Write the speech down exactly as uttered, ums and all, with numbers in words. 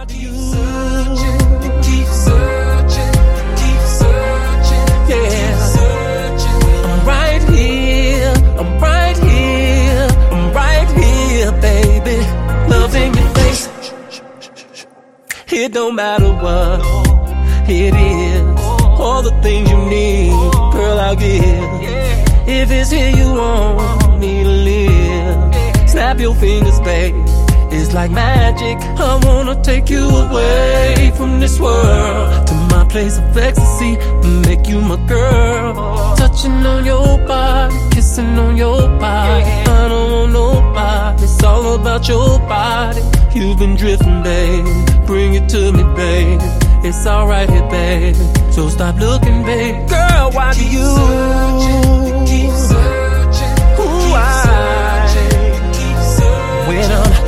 why do you keep searching, keep searching, yeah. I'm right here, I'm right here, I'm right here, baby. Love in your face. It don't matter what it is, all the things you need, girl, I'll give. If it's here you want me to live, snap your fingers, babe. It's like magic. I wanna take you away from this world to my place of ecstasy, make you my girl. Touching on your body, kissing on your body. I don't want nobody, it's all about your body. You've been drifting, babe, bring it to me, babe. It's alright here, babe, so stop looking, babe. Girl, why do you keep searching, keep searching, keep searching, when I'm